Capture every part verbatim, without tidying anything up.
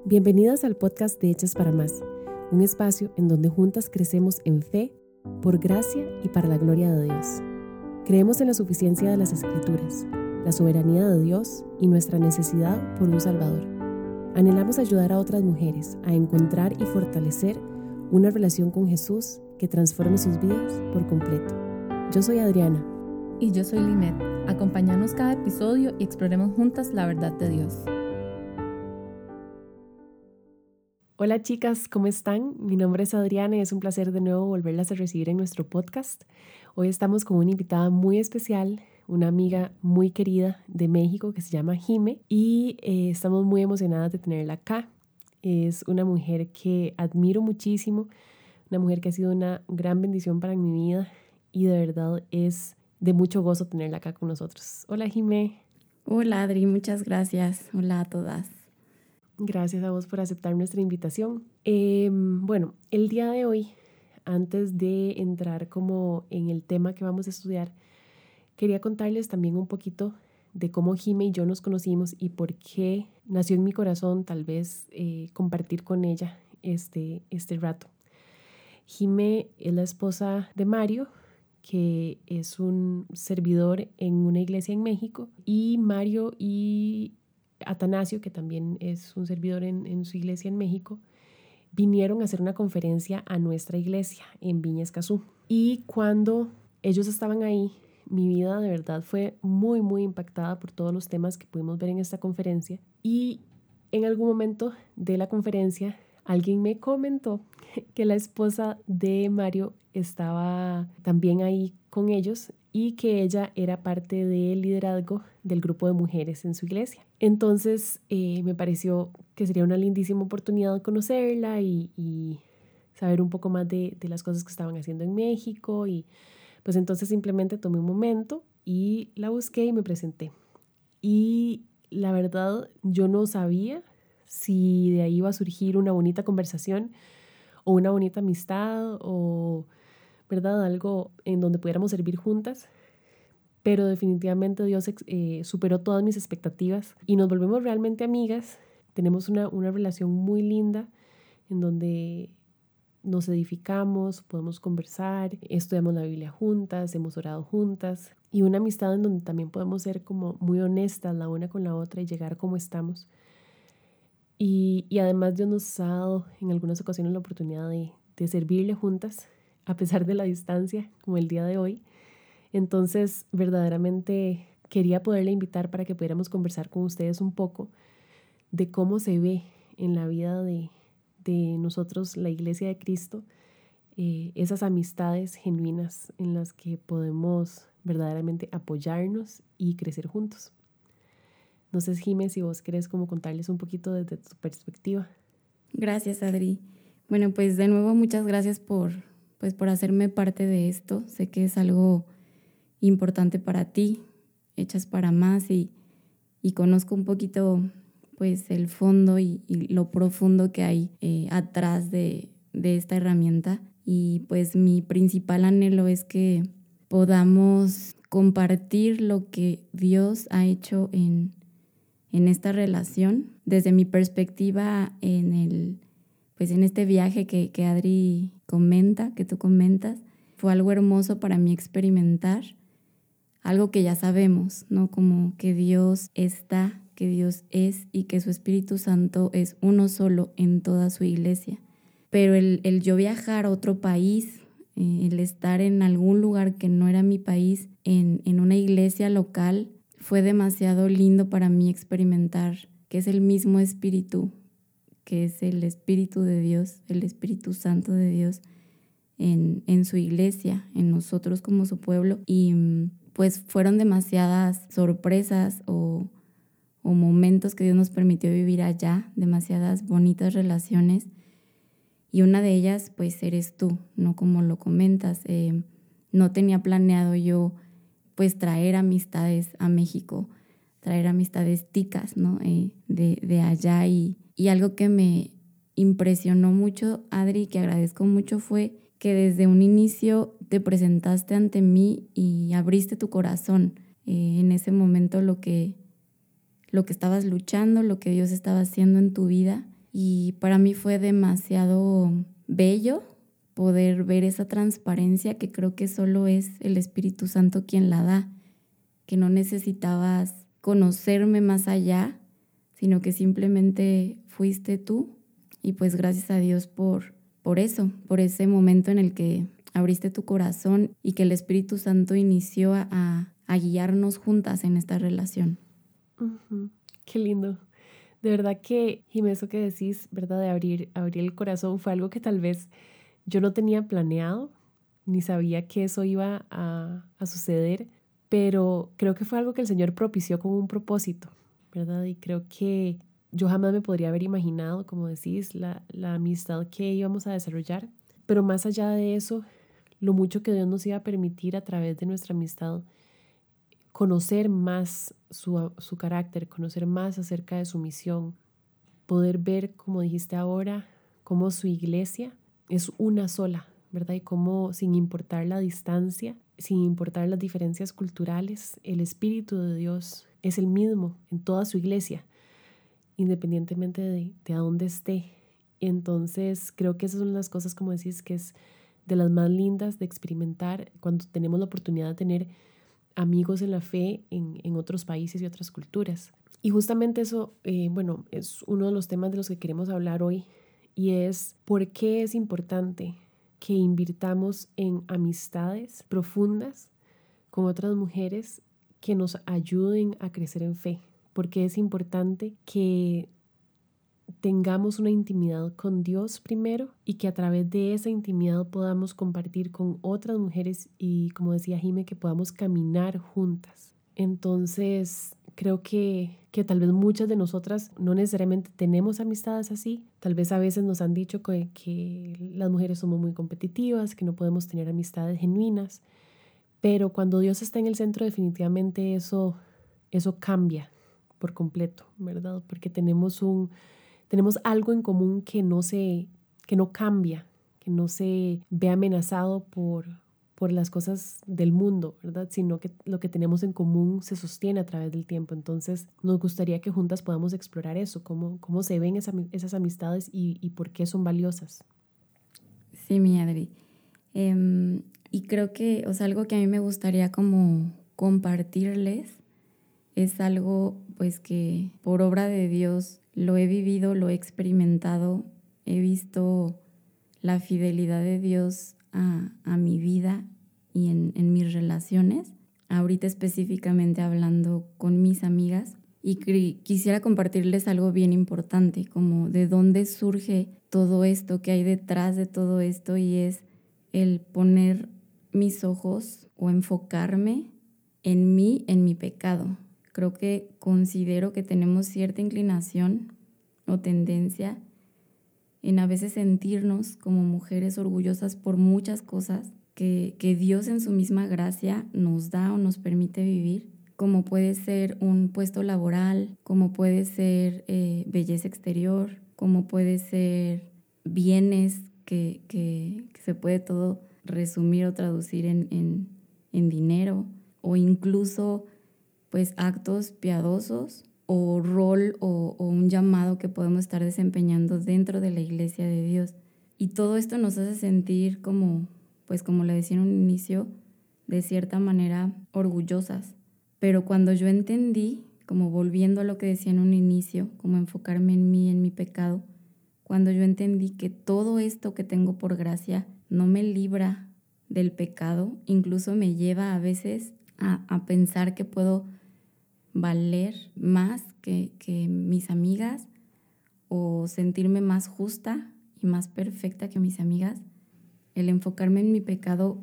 Bienvenidas al podcast de Hechas para Más, un espacio en donde juntas crecemos en fe, por gracia y para la gloria de Dios. Creemos en la suficiencia de las Escrituras, la soberanía de Dios y nuestra necesidad por un Salvador. Anhelamos ayudar a otras mujeres a encontrar y fortalecer una relación con Jesús que transforme sus vidas por completo. Yo soy Adriana. Y yo soy Linet. Acompáñanos cada episodio y exploremos juntas la verdad de Dios. Hola chicas, ¿cómo están? Mi nombre es Adriana y es un placer de nuevo volverlas a recibir en nuestro podcast. Hoy estamos con una invitada muy especial, una amiga muy querida de México que se llama Jime y eh, estamos muy emocionadas de tenerla acá. Es una mujer que admiro muchísimo, una mujer que ha sido una gran bendición para mi vida y de verdad es de mucho gozo tenerla acá con nosotros. Hola Jime. Hola Adri, muchas gracias. Hola a todas. Gracias a vos por aceptar nuestra invitación. Eh, bueno, el día de hoy, antes de entrar como en el tema que vamos a estudiar, quería contarles también un poquito de cómo Jime y yo nos conocimos y por qué nació en mi corazón tal vez eh, compartir con ella este, este rato. Jime es la esposa de Mario, que es un servidor en una iglesia en México, y Mario y Atanasio, que también es un servidor en, en su iglesia en México, vinieron a hacer una conferencia a nuestra iglesia en Viña Escazú. Y cuando ellos estaban ahí, mi vida de verdad fue muy, muy impactada por todos los temas que pudimos ver en esta conferencia. Y en algún momento de la conferencia, alguien me comentó que la esposa de Mario estaba también ahí con ellos y que ella era parte del liderazgo del grupo de mujeres en su iglesia. Entonces eh, me pareció que sería una lindísima oportunidad de conocerla y, y saber un poco más de, de las cosas que estaban haciendo en México. Y pues entonces simplemente tomé un momento y la busqué y me presenté. Y la verdad yo no sabía si de ahí iba a surgir una bonita conversación o una bonita amistad o, ¿verdad?, algo en donde pudiéramos servir juntas. Pero definitivamente Dios eh, superó todas mis expectativas y nos volvemos realmente amigas. Tenemos una, una relación muy linda en donde nos edificamos, podemos conversar, estudiamos la Biblia juntas, hemos orado juntas y una amistad en donde también podemos ser como muy honestas la una con la otra y llegar como estamos. Y, y además Dios nos ha dado en algunas ocasiones la oportunidad de, de servirle juntas a pesar de la distancia, como el día de hoy. Entonces, verdaderamente quería poderle invitar para que pudiéramos conversar con ustedes un poco de cómo se ve en la vida de, de nosotros, la Iglesia de Cristo, eh, esas amistades genuinas en las que podemos verdaderamente apoyarnos y crecer juntos. No sé, Jime, si vos querés como contarles un poquito desde tu perspectiva. Gracias, Adri. Bueno, pues de nuevo muchas gracias por, pues, por hacerme parte de esto. Sé que es algo importante para ti, Hechas para Más, y, y conozco un poquito pues el fondo y, y lo profundo que hay eh, atrás de, de esta herramienta. Y pues mi principal anhelo es que podamos compartir lo que Dios ha hecho en, en esta relación. Desde mi perspectiva en, el, pues en este viaje que, que Adri comenta, que tú comentas, fue algo hermoso para mí experimentar. Algo que ya sabemos, ¿no? Como que Dios está, que Dios es y que su Espíritu Santo es uno solo en toda su iglesia. Pero el, el yo viajar a otro país, eh, el estar en algún lugar que no era mi país, en, en una iglesia local, fue demasiado lindo para mí experimentar que es el mismo Espíritu, que es el Espíritu de Dios, el Espíritu Santo de Dios en, en su iglesia, en nosotros como su pueblo. Y pues fueron demasiadas sorpresas o, o momentos que Dios nos permitió vivir allá, demasiadas bonitas relaciones. Y una de ellas, pues, eres tú, ¿no? Como lo comentas, eh, no tenía planeado yo, pues, traer amistades a México, traer amistades ticas, ¿no? Eh, de, de allá. Y, y algo que me impresionó mucho, Adri, que agradezco mucho, fue que desde un inicio te presentaste ante mí y abriste tu corazón. Eh, en ese momento lo que, lo que estabas luchando, lo que Dios estaba haciendo en tu vida. y para mí fue demasiado bello poder ver esa transparencia que creo que solo es el Espíritu Santo quien la da, que no necesitabas conocerme más allá, sino que simplemente fuiste tú. Y pues gracias a Dios por, por eso, por ese momento en el que abriste tu corazón y que el Espíritu Santo inició a, a guiarnos juntas en esta relación. Uh-huh. Qué lindo. De verdad que, Jimé, eso que decís, ¿verdad? De abrir, abrir el corazón fue algo que tal vez yo no tenía planeado, ni sabía que eso iba a, a suceder, pero creo que fue algo que el Señor propició con un propósito, ¿verdad? Y creo que yo jamás me podría haber imaginado, como decís, la, la amistad que íbamos a desarrollar, pero más allá de eso, lo mucho que Dios nos iba a permitir a través de nuestra amistad conocer más su, su carácter, conocer más acerca de su misión, poder ver, como dijiste ahora, cómo su iglesia es una sola, ¿verdad? Y cómo, sin importar la distancia, sin importar las diferencias culturales, el Espíritu de Dios es el mismo en toda su iglesia, independientemente de, de a dónde esté. Entonces, creo que esas son las cosas, como decís, que es de las más lindas de experimentar cuando tenemos la oportunidad de tener amigos en la fe en, en otros países y otras culturas. Y justamente eso, eh, bueno, es uno de los temas de los que queremos hablar hoy, y es por qué es importante que invirtamos en amistades profundas con otras mujeres que nos ayuden a crecer en fe. ¿Por qué es importante que tengamos una intimidad con Dios primero y que a través de esa intimidad podamos compartir con otras mujeres y, como decía Jime, que podamos caminar juntas? Entonces, creo que, que tal vez muchas de nosotras no necesariamente tenemos amistades así. Tal vez a veces nos han dicho que, que las mujeres somos muy competitivas, que no podemos tener amistades genuinas, pero cuando Dios está en el centro, definitivamente eso, eso cambia por completo, ¿verdad? Porque tenemos un tenemos algo en común que no se, que no cambia, que no se ve amenazado por, por las cosas del mundo, ¿verdad? Sino que lo que tenemos en común se sostiene a través del tiempo. Entonces, nos gustaría que juntas podamos explorar eso, cómo, cómo se ven esa, esas amistades y, y por qué son valiosas. Sí, mi Adri. Eh, y creo que, o sea, algo que a mí me gustaría como compartirles es algo pues que por obra de Dios lo he vivido, lo he experimentado, he visto la fidelidad de Dios a, a mi vida y en, en mis relaciones, ahorita específicamente hablando con mis amigas, y quisiera compartirles algo bien importante, como de dónde surge todo esto, que hay detrás de todo esto, y es el poner mis ojos o enfocarme en mí, en mi pecado. Creo que considero que tenemos cierta inclinación o tendencia en a veces sentirnos como mujeres orgullosas por muchas cosas que, que Dios en su misma gracia nos da o nos permite vivir, como puede ser un puesto laboral, como puede ser eh, belleza exterior, como puede ser bienes que, que, que se puede todo resumir o traducir en, en, en dinero, o incluso pues actos piadosos o rol o, o un llamado que podemos estar desempeñando dentro de la iglesia de Dios. Y todo esto nos hace sentir como, pues como le decía en un inicio, de cierta manera orgullosas. Pero cuando yo entendí, como volviendo a lo que decía en un inicio, como enfocarme en mí, en mi pecado, cuando yo entendí que todo esto que tengo por gracia no me libra del pecado, incluso me lleva a veces a, a pensar que puedo valer más que, que mis amigas o sentirme más justa y más perfecta que mis amigas. El enfocarme en mi pecado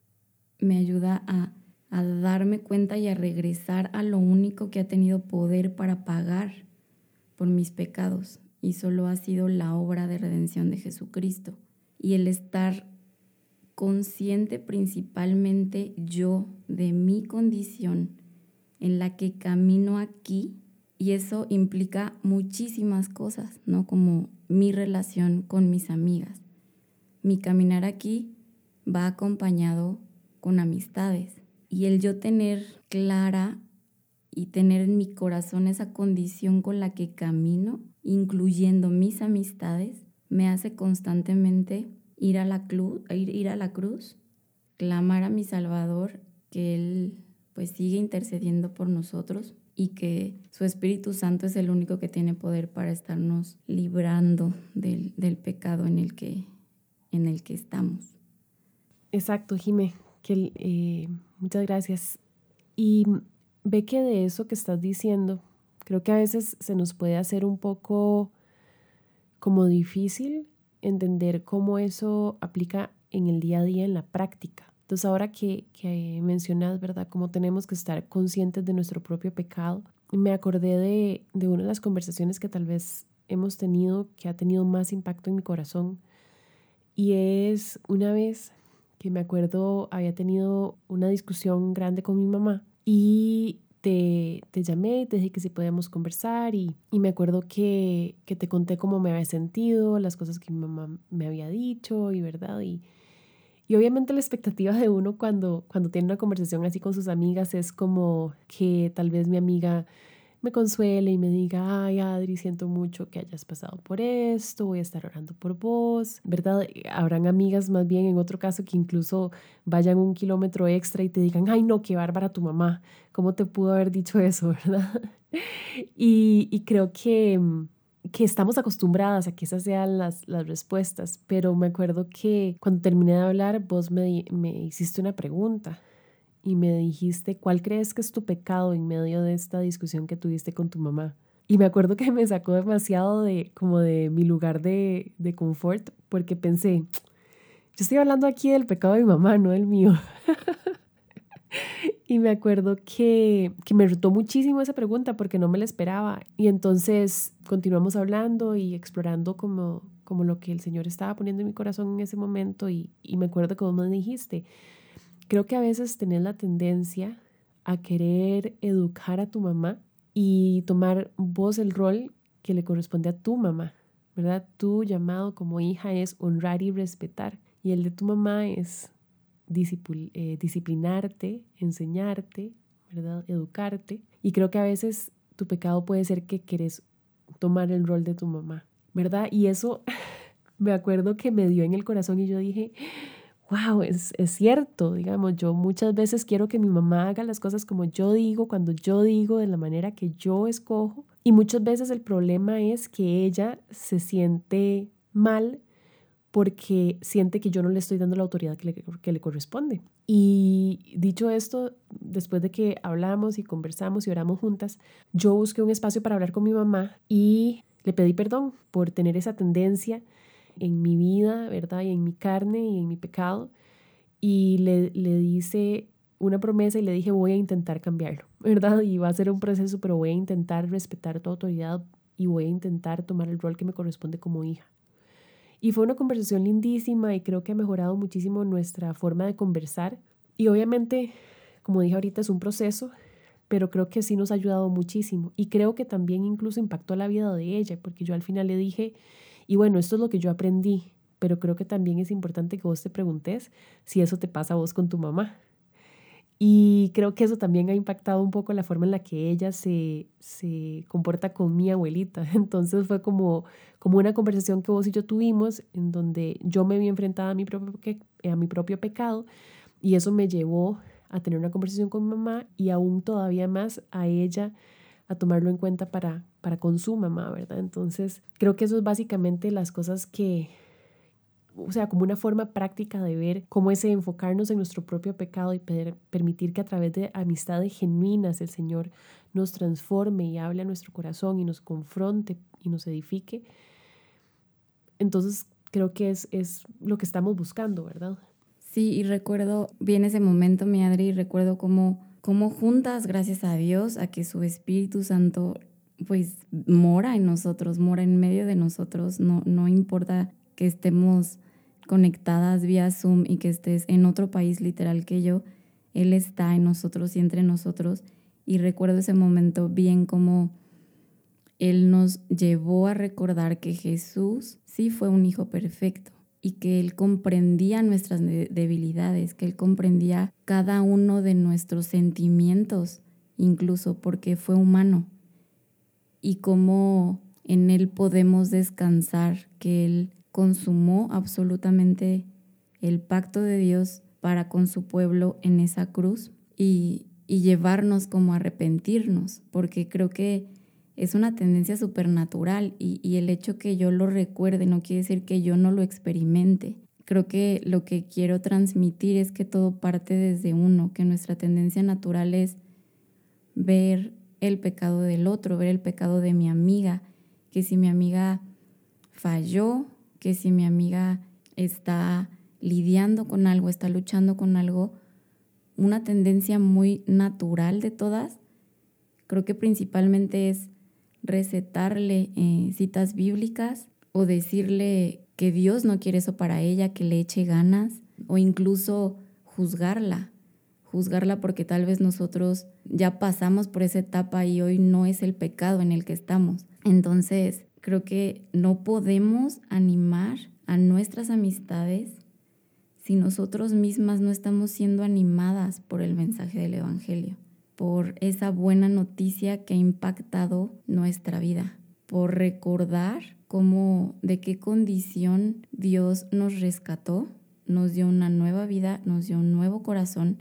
me ayuda a, a darme cuenta y a regresar a lo único que ha tenido poder para pagar por mis pecados, y solo ha sido la obra de redención de Jesucristo. Y el estar consciente principalmente yo de mi condición en la que camino aquí, y eso implica muchísimas cosas, ¿no? Como mi relación con mis amigas. Mi caminar aquí va acompañado con amistades, y el yo tener clara y tener en mi corazón esa condición con la que camino incluyendo mis amistades, me hace constantemente ir a la cruz, ir, ir a la cruz, clamar a mi Salvador, que Él pues sigue intercediendo por nosotros y que su Espíritu Santo es el único que tiene poder para estarnos librando del, del pecado en el que, en el que estamos. Exacto, Jimé, que, eh, muchas gracias. Y ve que de eso que estás diciendo, creo que a veces se nos puede hacer un poco como difícil entender cómo eso aplica en el día a día, en la práctica. Entonces ahora que, que mencionas, ¿verdad?, cómo tenemos que estar conscientes de nuestro propio pecado, me acordé de, de una de las conversaciones que tal vez hemos tenido, que ha tenido más impacto en mi corazón, y es una vez que me acuerdo había tenido una discusión grande con mi mamá y te, te llamé y te dije que si podíamos conversar y, y me acuerdo que, que te conté cómo me había sentido, las cosas que mi mamá me había dicho y verdad y, y obviamente la expectativa de uno cuando, cuando tiene una conversación así con sus amigas es como que tal vez mi amiga me consuele y me diga, ay, Adri, siento mucho que hayas pasado por esto, voy a estar orando por vos, ¿verdad? Habrán amigas más bien en otro caso que incluso vayan un kilómetro extra y te digan, ay, no, qué bárbara tu mamá, ¿cómo te pudo haber dicho eso, verdad? Y, y creo que, que estamos acostumbradas a que esas sean las, las respuestas, pero me acuerdo que cuando terminé de hablar, vos me, me hiciste una pregunta. Y me dijiste, ¿cuál crees que es tu pecado en medio de esta discusión que tuviste con tu mamá? Y me acuerdo que me sacó demasiado de, como de mi lugar de, de confort, porque pensé, yo estoy hablando aquí del pecado de mi mamá, no del mío. Y me acuerdo que, que me retó muchísimo esa pregunta porque no me la esperaba. Y entonces continuamos hablando y explorando como, como lo que el Señor estaba poniendo en mi corazón en ese momento. Y, y me acuerdo que vos me dijiste, creo que a veces tenés la tendencia a querer educar a tu mamá y tomar vos el rol que le corresponde a tu mamá, ¿verdad? Tu llamado como hija es honrar y respetar y el de tu mamá es discipul- eh, disciplinarte, enseñarte, ¿verdad? Educarte. Y creo que a veces tu pecado puede ser que querés tomar el rol de tu mamá, ¿verdad? Y eso me acuerdo que me dio en el corazón y yo dije, wow, es, es cierto, digamos, yo muchas veces quiero que mi mamá haga las cosas como yo digo, cuando yo digo, de la manera que yo escojo. Y muchas veces el problema es que ella se siente mal porque siente que yo no le estoy dando la autoridad que le, que le corresponde. Y dicho esto, después de que hablamos y conversamos y oramos juntas, yo busqué un espacio para hablar con mi mamá y le pedí perdón por tener esa tendencia en mi vida, ¿verdad? Y en mi carne y en mi pecado. Y le, le hice una promesa y le dije, voy a intentar cambiarlo, ¿verdad? Y va a ser un proceso, pero voy a intentar respetar tu autoridad y voy a intentar tomar el rol que me corresponde como hija. Y fue una conversación lindísima y creo que ha mejorado muchísimo nuestra forma de conversar. Y obviamente, como dije ahorita, es un proceso, pero creo que sí nos ha ayudado muchísimo. Y creo que también incluso impactó la vida de ella, porque yo al final le dije, y bueno, esto es lo que yo aprendí, pero creo que también es importante que vos te preguntes si eso te pasa a vos con tu mamá. Y creo que eso también ha impactado un poco la forma en la que ella se, se comporta con mi abuelita. Entonces fue como, como una conversación que vos y yo tuvimos en donde yo me vi enfrentada a mi propio, a mi propio pecado y eso me llevó a tener una conversación con mi mamá y aún todavía más a ella a tomarlo en cuenta para, para con su mamá, ¿verdad? Entonces creo que eso es básicamente las cosas que, o sea, como una forma práctica de ver cómo es enfocarnos en nuestro propio pecado y poder permitir que a través de amistades genuinas el Señor nos transforme y hable a nuestro corazón y nos confronte y nos edifique. Entonces creo que es, es lo que estamos buscando, ¿verdad? Sí, y recuerdo bien ese momento, mi Adri, y recuerdo cómo, cómo juntas, gracias a Dios, a que su Espíritu Santo pues mora en nosotros, mora en medio de nosotros, no, no importa que estemos conectadas vía Zoom y que estés en otro país literal que yo, Él está en nosotros y entre nosotros. Y recuerdo ese momento bien como Él nos llevó a recordar que Jesús sí fue un hijo perfecto y que Él comprendía nuestras debilidades, que Él comprendía cada uno de nuestros sentimientos, incluso porque fue humano. Y cómo En Él podemos descansar, que Él consumó absolutamente el pacto de Dios para con su pueblo en esa cruz y, y llevarnos como a arrepentirnos, porque creo que es una tendencia supernatural y, y el hecho que yo lo recuerde no quiere decir que yo no lo experimente. Creo que lo que quiero transmitir es que todo parte desde uno, que nuestra tendencia natural es ver el pecado del otro, ver el pecado de mi amiga, que si mi amiga falló, que si mi amiga está lidiando con algo, está luchando con algo, una tendencia muy natural de todas, creo que principalmente es recetarle eh, citas bíblicas o decirle que Dios no quiere eso para ella, que le eche ganas, o incluso juzgarla, juzgarla porque tal vez nosotros ya pasamos por esa etapa y hoy no es el pecado en el que estamos. Entonces, creo que no podemos animar a nuestras amistades si nosotros mismas no estamos siendo animadas por el mensaje del Evangelio, por esa buena noticia que ha impactado nuestra vida, por recordar cómo, de qué condición Dios nos rescató, nos dio una nueva vida, nos dio un nuevo corazón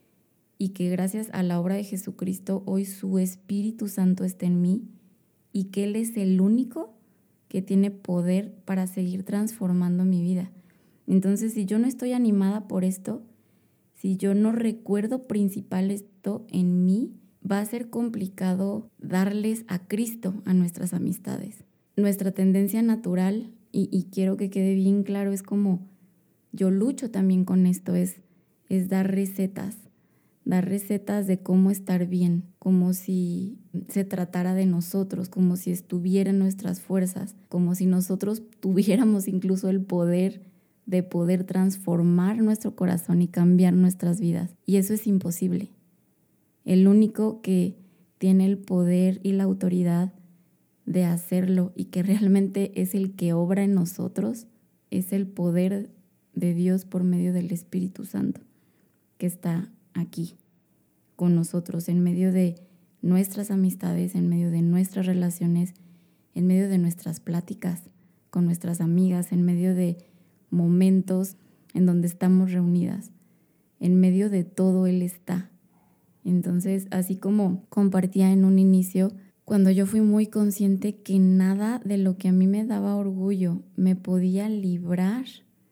y que gracias a la obra de Jesucristo hoy su Espíritu Santo está en mí y que Él es el único que tiene poder para seguir transformando mi vida. Entonces, si yo no estoy animada por esto, si yo no recuerdo principal esto en mí, va a ser complicado darles a Cristo a nuestras amistades. Nuestra tendencia natural, y, y quiero que quede bien claro, es como yo lucho también con esto, es, es dar recetas, dar recetas de cómo estar bien, como si se tratara de nosotros, como si estuviera en nuestras fuerzas, como si nosotros tuviéramos incluso el poder de poder transformar nuestro corazón y cambiar nuestras vidas. Y eso es imposible. El único que tiene el poder y la autoridad de hacerlo y que realmente es el que obra en nosotros es el poder de Dios por medio del Espíritu Santo, que está aquí con nosotros, en medio de nuestras amistades, en medio de nuestras relaciones, en medio de nuestras pláticas con nuestras amigas, en medio de momentos en donde estamos reunidas. En medio de todo Él está. Entonces, así como compartía en un inicio, cuando yo fui muy consciente que nada de lo que a mí me daba orgullo me podía librar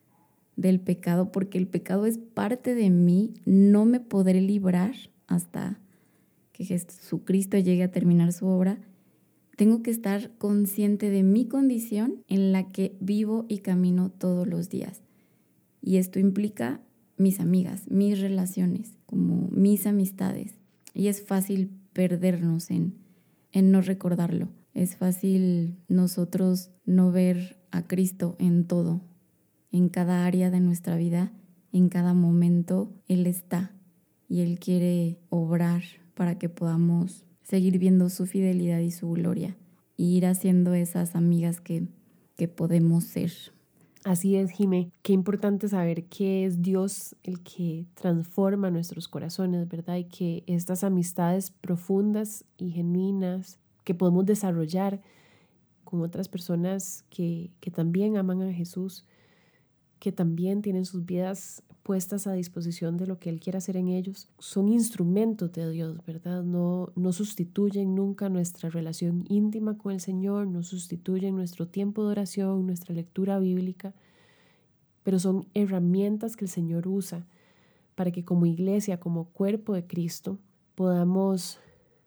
del pecado, porque el pecado es parte de mí, no me podré librar hasta que Jesucristo llegue a terminar su obra. Tengo que estar consciente de mi condición en la que vivo y camino todos los días. Y esto implica mis amigas, mis relaciones, como mis amistades. Y es fácil perdernos en, en no recordarlo. Es fácil nosotros no ver a Cristo en todo, en cada área de nuestra vida, en cada momento. Él está y Él quiere obrar para que podamos seguir viendo su fidelidad y su gloria y ir haciendo esas amigas que, que podemos ser. Así es, Jimé. Qué importante saber que es Dios el que transforma nuestros corazones, ¿verdad? Y que estas amistades profundas y genuinas que podemos desarrollar con otras personas que, que también aman a Jesús, que también tienen sus vidas puestas a disposición de lo que Él quiere hacer en ellos, son instrumentos de Dios, ¿verdad? No, no sustituyen nunca nuestra relación íntima con el Señor, no sustituyen nuestro tiempo de oración, nuestra lectura bíblica, pero son herramientas que el Señor usa para que como iglesia, como cuerpo de Cristo, podamos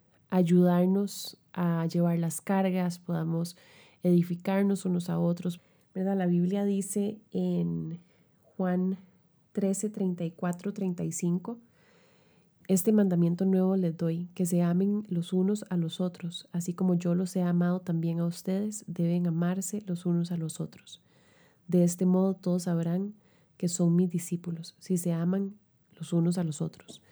ayudarnos a llevar las cargas, podamos edificarnos unos a otros, ¿verdad? La Biblia dice en Juan trece, treinta y cuatro, treinta y cinco, este mandamiento nuevo les doy, que se amen los unos a los otros, así como yo los he amado también a ustedes, deben amarse los unos a los otros. De este modo todos sabrán que son mis discípulos, si se aman los unos a los otros.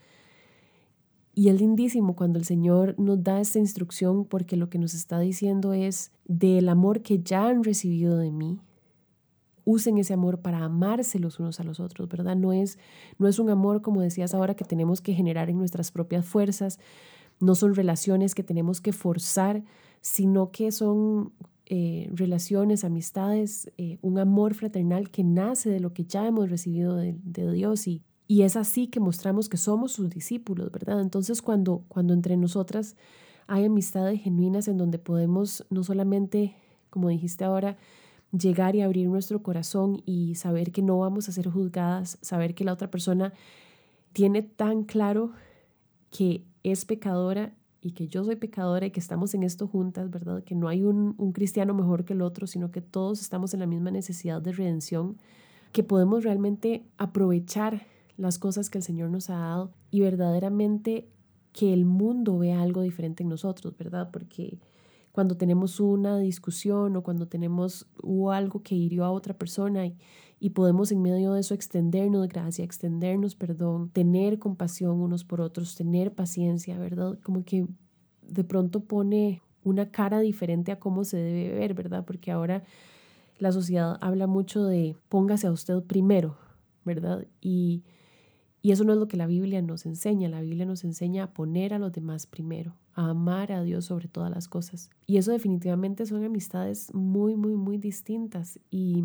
Y es lindísimo cuando el Señor nos da esta instrucción, porque lo que nos está diciendo es del amor que ya han recibido de mí. Usen ese amor para amarse los unos a los otros, ¿verdad? No es, no es un amor, como decías ahora, que tenemos que generar en nuestras propias fuerzas. No son relaciones que tenemos que forzar, sino que son eh, relaciones, amistades, eh, un amor fraternal que nace de lo que ya hemos recibido de, de Dios y, y es así que mostramos que somos sus discípulos, ¿verdad? Entonces cuando, cuando entre nosotras hay amistades genuinas en donde podemos no solamente, como dijiste ahora, llegar y abrir nuestro corazón y saber que no vamos a ser juzgadas, saber que la otra persona tiene tan claro que es pecadora y que yo soy pecadora y que estamos en esto juntas, ¿verdad? Que no hay un, un cristiano mejor que el otro, sino que todos estamos en la misma necesidad de redención, que podemos realmente aprovechar las cosas que el Señor nos ha dado y verdaderamente que el mundo vea algo diferente en nosotros, ¿verdad? Porque cuando tenemos una discusión o cuando tenemos o algo que hirió a otra persona y, y podemos en medio de eso extendernos gracia, extendernos perdón, tener compasión unos por otros, tener paciencia, ¿verdad? Como que de pronto pone una cara diferente a cómo se debe ver, ¿verdad? Porque ahora la sociedad habla mucho de póngase a usted primero, ¿verdad? Y, y eso no es lo que la Biblia nos enseña. La Biblia nos enseña a poner a los demás primero, a amar a Dios sobre todas las cosas. Y eso definitivamente son amistades muy, muy, muy distintas. Y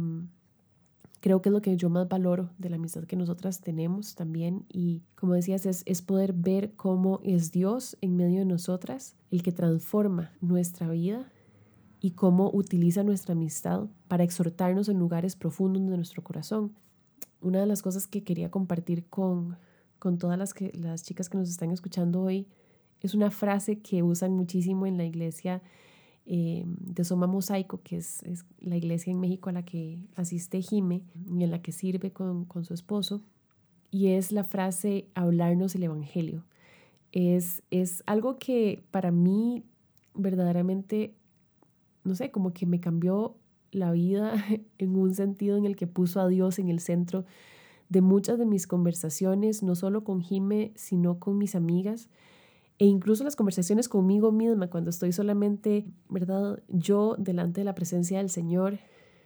creo que es lo que yo más valoro de la amistad que nosotras tenemos también. Y como decías, es, es poder ver cómo es Dios en medio de nosotras el que transforma nuestra vida y cómo utiliza nuestra amistad para exhortarnos en lugares profundos de nuestro corazón. Una de las cosas que quería compartir con, con todas las, que, las chicas que nos están escuchando hoy es una frase que usan muchísimo en la iglesia eh, de Soma Mosaico, que es, es la iglesia en México a la que asiste Jime y en la que sirve con, con su esposo, y es la frase hablarnos el evangelio. Es, es algo que para mí verdaderamente, no sé, como que me cambió la vida en un sentido en el que puso a Dios en el centro de muchas de mis conversaciones, no solo con Jime, sino con mis amigas e incluso las conversaciones conmigo misma cuando estoy solamente, ¿verdad?, yo delante de la presencia del Señor.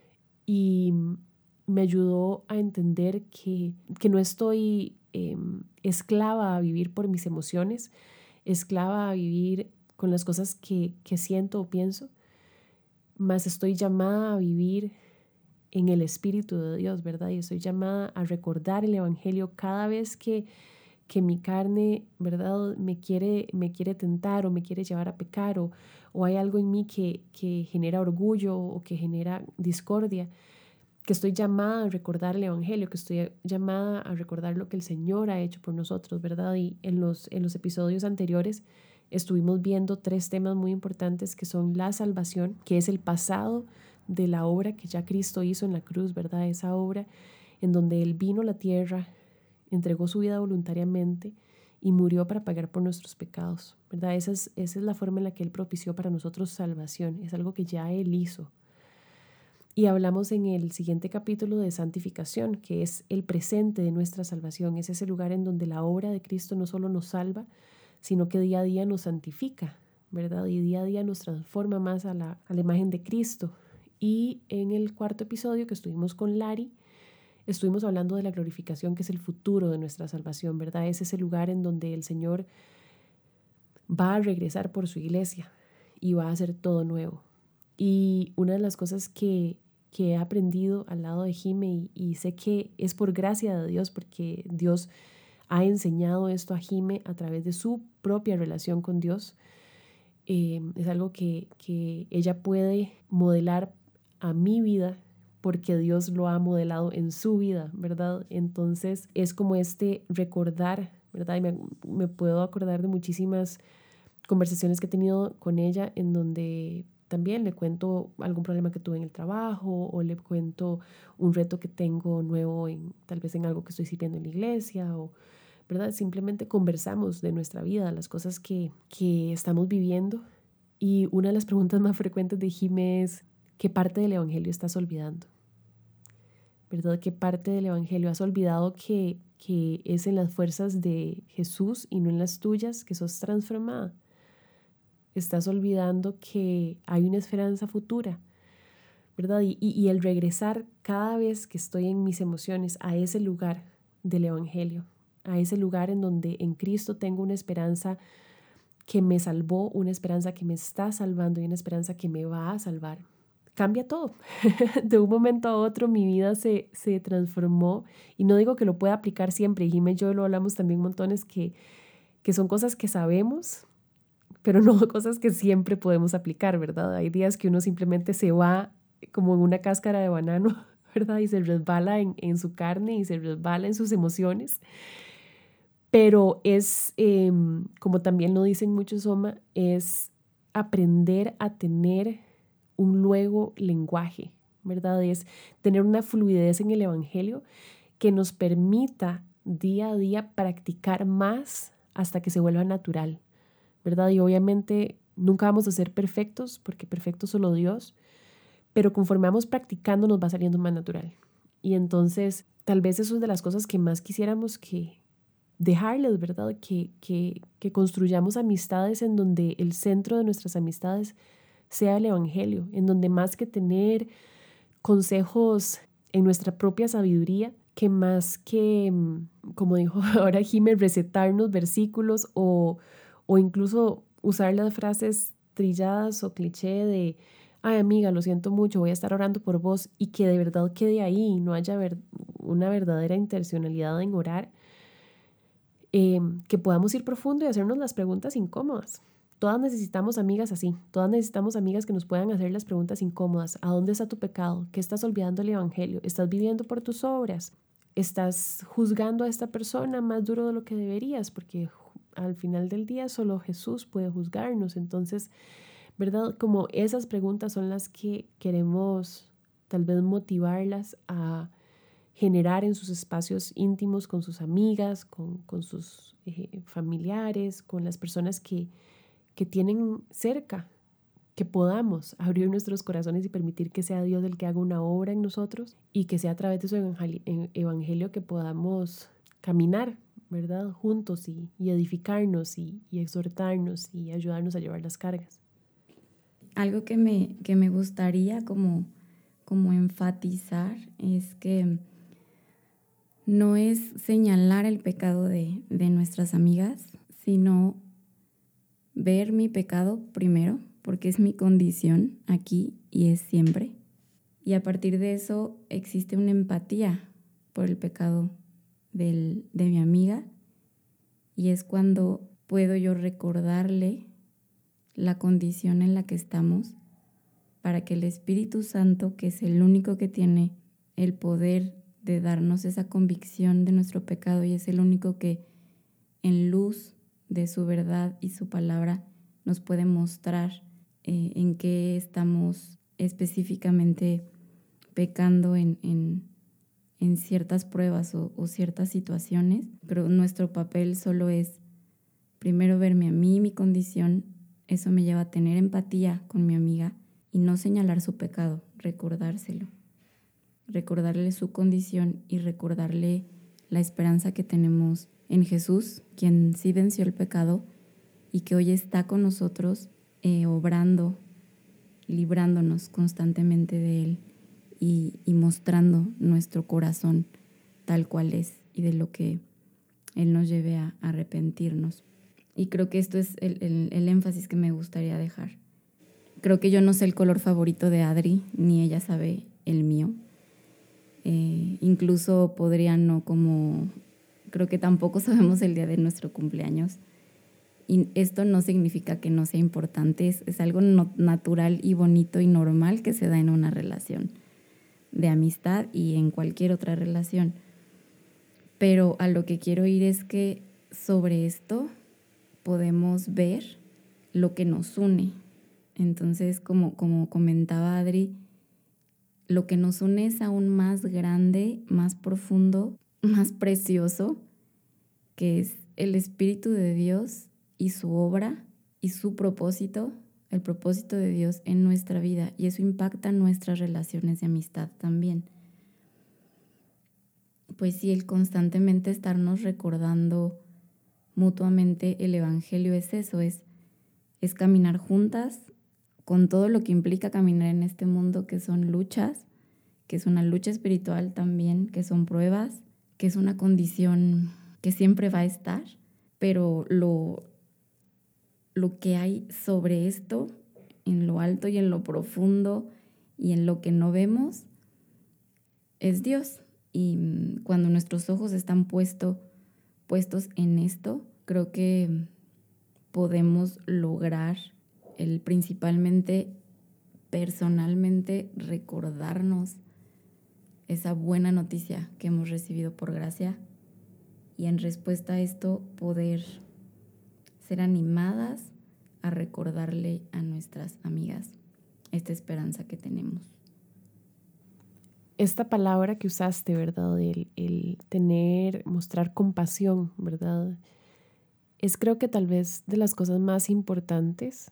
Y me ayudó a entender que, que no estoy eh, esclava a vivir por mis emociones, esclava a vivir con las cosas que, que siento o pienso, más estoy llamada a vivir en el Espíritu de Dios, ¿verdad? Y estoy llamada a recordar el Evangelio cada vez que, que mi carne, ¿verdad?, me quiere, me quiere tentar o me quiere llevar a pecar o, o hay algo en mí que, que genera orgullo o que genera discordia, que estoy llamada a recordar el Evangelio, que estoy llamada a recordar lo que el Señor ha hecho por nosotros, ¿verdad? Y en los, en los episodios anteriores estuvimos viendo tres temas muy importantes que son la salvación, que es el pasado de la obra que ya Cristo hizo en la cruz, ¿verdad? Esa obra en donde Él vino a la tierra, entregó su vida voluntariamente y murió para pagar por nuestros pecados, ¿verdad? Esa es, esa es la forma en la que Él propició para nosotros salvación, es algo que ya Él hizo. Y hablamos en el siguiente capítulo de santificación, que es el presente de nuestra salvación, es ese lugar en donde la obra de Cristo no solo nos salva, sino que día a día nos santifica, ¿verdad? Y día a día nos transforma más a la, a la imagen de Cristo. Y en el cuarto episodio que estuvimos con Lari, estuvimos hablando de la glorificación, que es el futuro de nuestra salvación, ¿verdad? Es ese lugar en donde el Señor va a regresar por su iglesia y va a hacer todo nuevo. Y una de las cosas que, que he aprendido al lado de Jime, y, y sé que es por gracia de Dios, porque Dios ha enseñado esto a Jime a través de su propia relación con Dios, eh, es algo que, que ella puede modelar a mi vida porque Dios lo ha modelado en su vida, ¿verdad? Entonces es como este recordar, ¿verdad? Y me, me puedo acordar de muchísimas conversaciones que he tenido con ella en donde también le cuento algún problema que tuve en el trabajo o le cuento un reto que tengo nuevo en, tal vez en algo que estoy sirviendo en la iglesia o, ¿verdad? Simplemente conversamos de nuestra vida, las cosas que, que estamos viviendo. Y una de las preguntas más frecuentes de Jime es: ¿qué parte del Evangelio estás olvidando? ¿Verdad? ¿Qué parte del Evangelio has olvidado que, que es en las fuerzas de Jesús y no en las tuyas, que sos transformada? Estás olvidando que hay una esperanza futura, ¿verdad? Y, y, y el regresar cada vez que estoy en mis emociones a ese lugar del Evangelio, a ese lugar en donde en Cristo tengo una esperanza que me salvó, una esperanza que me está salvando y una esperanza que me va a salvar. cambia todo. De un momento a otro mi vida se, se transformó, y no digo que lo pueda aplicar siempre, y Jimé y yo lo hablamos también montones, que, que son cosas que sabemos, pero no cosas que siempre podemos aplicar, ¿verdad? Hay días que uno simplemente se va como en una cáscara de banano, ¿verdad? Y se resbala en, en su carne y se resbala en sus emociones. Pero es, eh, como también lo dicen muchos, Soma, es aprender a tener un luego lenguaje, ¿verdad? Es tener una fluidez en el evangelio que nos permita día a día practicar más hasta que se vuelva natural, ¿verdad? Y obviamente nunca vamos a ser perfectos, porque perfecto es solo Dios, pero conforme vamos practicando nos va saliendo más natural. Y entonces tal vez eso es de las cosas que más quisiéramos que dejarles, ¿verdad? Que, que, que construyamos amistades en donde el centro de nuestras amistades sea el evangelio, en donde más que tener consejos en nuestra propia sabiduría, que más que, como dijo ahora Jimé, recetarnos versículos o, o incluso usar las frases trilladas o cliché de, ay amiga, lo siento mucho, voy a estar orando por vos, y que de verdad quede ahí, no haya ver, una verdadera intencionalidad en orar, eh, que podamos ir profundo y hacernos las preguntas incómodas. Todas necesitamos amigas así, todas necesitamos amigas que nos puedan hacer las preguntas incómodas. ¿A dónde está tu pecado? ¿Qué estás olvidando el evangelio? ¿Estás viviendo por tus obras? ¿Estás juzgando a esta persona más duro de lo que deberías? Porque al final del día solo Jesús puede juzgarnos. Entonces, ¿verdad? Como esas preguntas son las que queremos tal vez motivarlas a generar en sus espacios íntimos con sus amigas, con, con sus eh, familiares, con las personas que que tienen cerca, que podamos abrir nuestros corazones y permitir que sea Dios el que haga una obra en nosotros, y que sea a través de su evangelio, evangelio que podamos caminar, ¿verdad? Juntos y, y edificarnos y, y exhortarnos y ayudarnos a llevar las cargas. Algo que me, que me gustaría como, como enfatizar es que no es señalar el pecado de, de nuestras amigas, sino ver mi pecado primero, porque es mi condición aquí y es siempre. Y a partir de eso existe una empatía por el pecado del, de mi amiga, y es cuando puedo yo recordarle la condición en la que estamos, para que el Espíritu Santo, que es el único que tiene el poder de darnos esa convicción de nuestro pecado, y es el único que en luz de su verdad y su palabra nos puede mostrar eh, en qué estamos específicamente pecando en, en, en ciertas pruebas o, o ciertas situaciones. Pero nuestro papel solo es primero verme a mí, mi condición. Eso me lleva a tener empatía con mi amiga y no señalar su pecado, recordárselo, recordarle su condición y recordarle la esperanza que tenemos en Jesús, quien sí venció el pecado y que hoy está con nosotros, eh, obrando, librándonos constantemente de Él y, y mostrando nuestro corazón tal cual es, y de lo que Él nos lleve a, a arrepentirnos. Y creo que esto es el, el, el énfasis que me gustaría dejar. Creo que yo no sé el color favorito de Adri, ni ella sabe el mío. Eh, incluso podría no como... Creo que tampoco sabemos el día de nuestro cumpleaños. Y esto no significa que no sea importante, es, es algo no, natural y bonito y normal que se da en una relación de amistad y en cualquier otra relación. Pero a lo que quiero ir es que sobre esto podemos ver lo que nos une. Entonces, como, como comentaba Adri, lo que nos une es aún más grande, más profundo, más precioso, que es el Espíritu de Dios y su obra y su propósito, el propósito de Dios en nuestra vida, y eso impacta nuestras relaciones de amistad también. Pues sí, el constantemente estarnos recordando mutuamente el Evangelio es eso, es, es caminar juntas con todo lo que implica caminar en este mundo, que son luchas, que es una lucha espiritual también, que son pruebas, que es una condición que siempre va a estar, pero lo, lo que hay sobre esto, en lo alto y en lo profundo y en lo que no vemos es Dios. Y cuando nuestros ojos están puesto, puestos en esto, creo que podemos lograr el principalmente, personalmente, recordarnos esa buena noticia que hemos recibido por gracia y en respuesta a esto poder ser animadas a recordarle a nuestras amigas esta esperanza que tenemos. Esta palabra que usaste, ¿verdad? El, el tener, mostrar compasión, ¿verdad? Es creo que tal vez de las cosas más importantes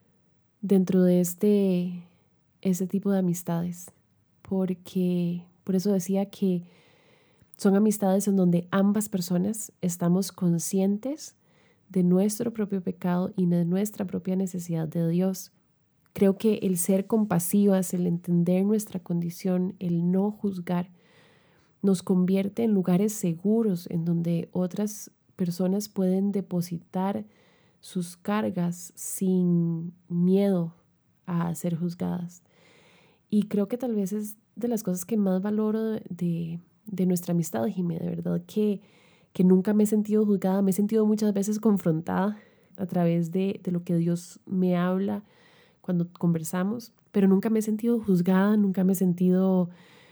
dentro de este, este tipo de amistades. Porque, por eso decía que son amistades en donde ambas personas estamos conscientes de nuestro propio pecado y de nuestra propia necesidad de Dios. Creo que el ser compasivas, el entender nuestra condición, el no juzgar, nos convierte en lugares seguros en donde otras personas pueden depositar sus cargas sin miedo a ser juzgadas. Y creo que tal vez es de las cosas que más valoro de, de, de nuestra amistad, Jimé, de verdad que, que nunca me he sentido juzgada, me he sentido muchas veces confrontada a través de, de lo que Dios me habla cuando conversamos, pero nunca me he sentido juzgada, nunca me he sentido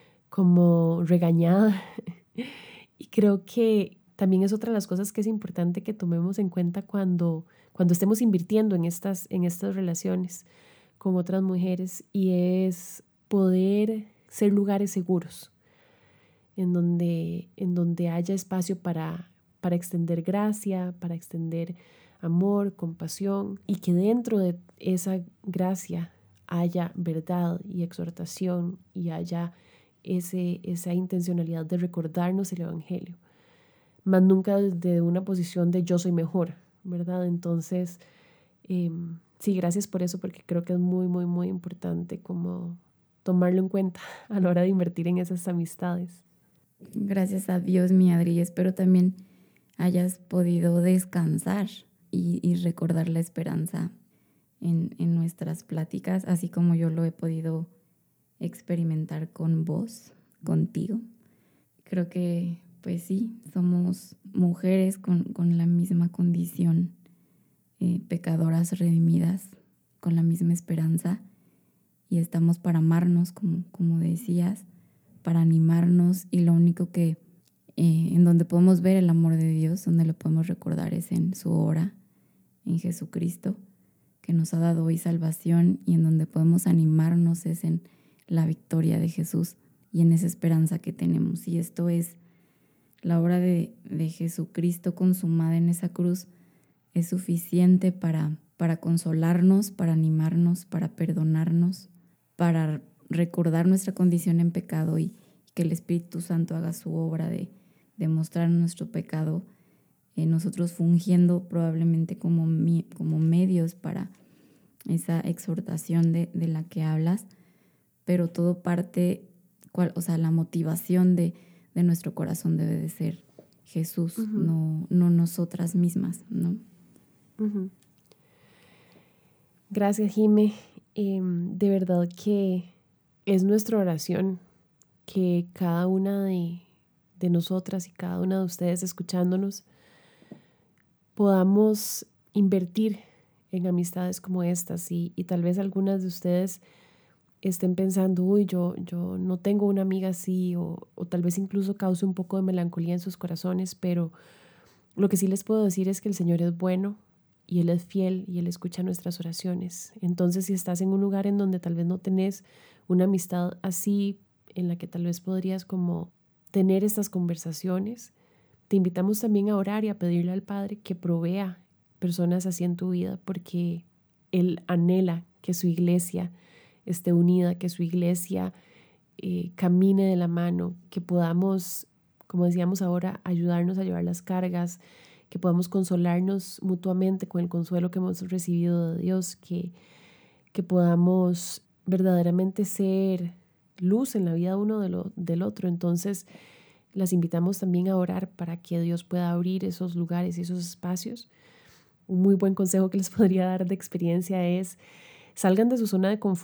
como regañada. Y creo que también es otra de las cosas que es importante que tomemos en cuenta cuando, cuando estemos invirtiendo en estas, en estas relaciones con otras mujeres, y es poder ser lugares seguros en donde, en donde haya espacio para, para extender gracia, para extender amor, compasión, y que dentro de esa gracia haya verdad y exhortación y haya ese, esa intencionalidad de recordarnos el Evangelio, más nunca desde una posición de yo soy mejor, ¿verdad? Entonces, eh, sí, gracias por eso, porque creo que es muy, muy, muy importante como tomarlo en cuenta a la hora de invertir en esas amistades. Gracias a Dios, mi Adri, espero también hayas podido descansar y, y recordar la esperanza en, en nuestras pláticas, así como yo lo he podido experimentar con vos, contigo. Creo que, pues sí, somos mujeres con, con la misma condición, eh, pecadoras redimidas, con la misma esperanza, y estamos para amarnos, como, como decías, para animarnos, y lo único que, eh, en donde podemos ver el amor de Dios, donde lo podemos recordar, es en su obra, en Jesucristo, que nos ha dado hoy salvación, y en donde podemos animarnos es en la victoria de Jesús y en esa esperanza que tenemos. Y esto es la obra de, de Jesucristo consumada en esa cruz, es suficiente para, para consolarnos, para animarnos, para perdonarnos, para recordar nuestra condición en pecado, y que el Espíritu Santo haga su obra de, de mostrar nuestro pecado, eh, nosotros fungiendo probablemente como, mi, como medios para esa exhortación de, de la que hablas, pero todo parte, cual, o sea, la motivación de, de nuestro corazón debe de ser Jesús, uh-huh. no, no nosotras mismas, ¿no? Uh-huh. Gracias, Jime. Eh, de verdad que es nuestra oración que cada una de, de nosotras y cada una de ustedes escuchándonos podamos invertir en amistades como estas, y, y tal vez algunas de ustedes estén pensando, uy, yo, yo no tengo una amiga así, o, o tal vez incluso cause un poco de melancolía en sus corazones, pero lo que sí les puedo decir es que el Señor es bueno y Él es fiel y Él escucha nuestras oraciones. Entonces, si estás en un lugar en donde tal vez no tenés una amistad así, en la que tal vez podrías como tener estas conversaciones, te invitamos también a orar y a pedirle al Padre que provea personas así en tu vida, porque Él anhela que su iglesia esté unida, que su iglesia eh, camine de la mano, que podamos, como decíamos ahora, ayudarnos a llevar las cargas, que podamos consolarnos mutuamente con el consuelo que hemos recibido de Dios, que, que podamos verdaderamente ser luz en la vida uno de lo, del otro. Entonces, las invitamos también a orar para que Dios pueda abrir esos lugares y esos espacios. Un muy buen consejo que les podría dar de experiencia es: salgan de su zona de confort,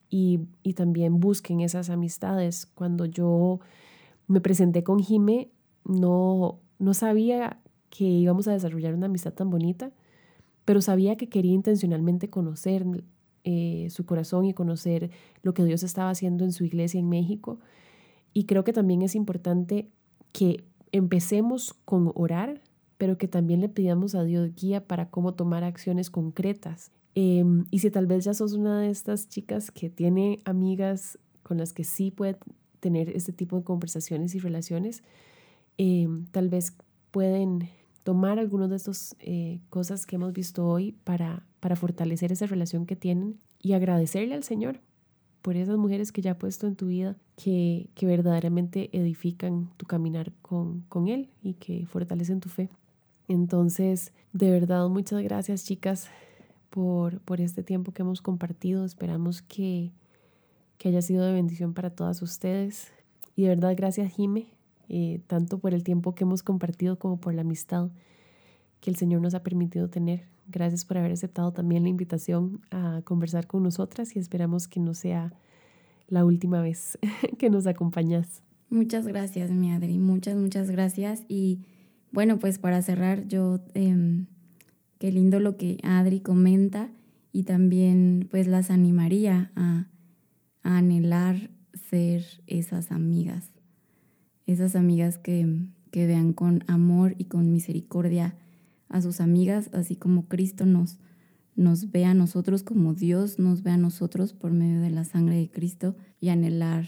y, y también busquen esas amistades. Cuando yo me presenté con Jime, no, no sabía que íbamos a desarrollar una amistad tan bonita, pero sabía que quería intencionalmente conocer eh, su corazón y conocer lo que Dios estaba haciendo en su iglesia en México. Y creo que también es importante que empecemos con orar, pero que también le pidamos a Dios guía para cómo tomar acciones concretas. Eh, y si tal vez ya sos una de estas chicas que tiene amigas con las que sí puede tener este tipo de conversaciones y relaciones, eh, tal vez pueden tomar algunas de estas eh, cosas que hemos visto hoy para, para fortalecer esa relación que tienen y agradecerle al Señor por esas mujeres que ya ha puesto en tu vida, que, que verdaderamente edifican tu caminar con, con Él y que fortalecen tu fe. Entonces, de verdad, muchas gracias, chicas, por, por este tiempo que hemos compartido. Esperamos que, que haya sido de bendición para todas ustedes. Y de verdad, gracias, Jime, eh, tanto por el tiempo que hemos compartido como por la amistad que el Señor nos ha permitido tener. Gracias por haber aceptado también la invitación a conversar con nosotras y esperamos que no sea la última vez que nos acompañas. Muchas gracias, mi Adri, muchas, muchas gracias. Y bueno, pues para cerrar, yo, eh, qué lindo lo que Adri comenta y también pues las animaría a, a anhelar ser esas amigas, esas amigas que, que vean con amor y con misericordia a sus amigas, así como Cristo nos, nos ve a nosotros, como Dios nos ve a nosotros por medio de la sangre de Cristo, y anhelar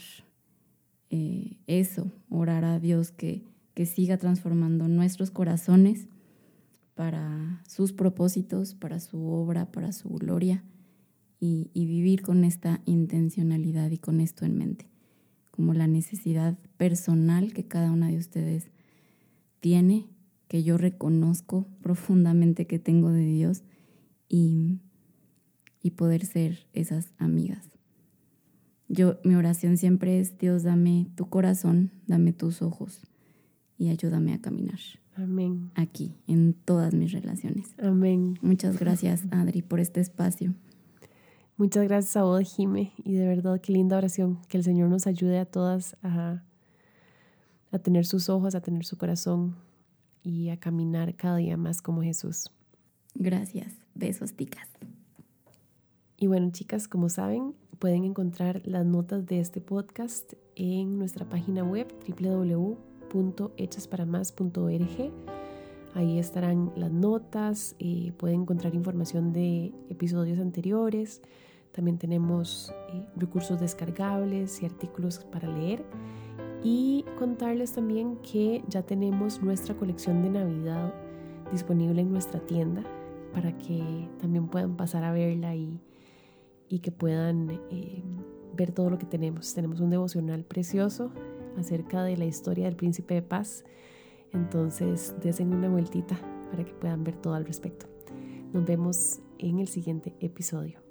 eh, eso, orar a Dios que, que siga transformando nuestros corazones para sus propósitos, para su obra, para su gloria, y, y vivir con esta intencionalidad y con esto en mente, como la necesidad personal que cada una de ustedes tiene, que yo reconozco profundamente que tengo de Dios, y, y poder ser esas amigas. Yo, mi oración siempre es: Dios, dame tu corazón, dame tus ojos y ayúdame a caminar. Amén. Aquí, en todas mis relaciones. Amén. Muchas gracias, Adri, por este espacio. Muchas gracias a vos, Jime, y de verdad qué linda oración, que el Señor nos ayude a todas a, a tener sus ojos, a tener su corazón y a caminar cada día más como Jesús. Gracias. Besos, ticas. Y bueno, chicas, como saben, pueden encontrar las notas de este podcast en nuestra página web doble u doble u doble u punto hechas para más punto org. Ahí estarán las notas, eh, pueden encontrar información de episodios anteriores. También tenemos eh, recursos descargables y artículos para leer. Y contarles también que ya tenemos nuestra colección de Navidad disponible en nuestra tienda para que también puedan pasar a verla y, y que puedan eh, ver todo lo que tenemos. Tenemos un devocional precioso acerca de la historia del Príncipe de Paz. Entonces, desen una vueltita para que puedan ver todo al respecto. Nos vemos en el siguiente episodio.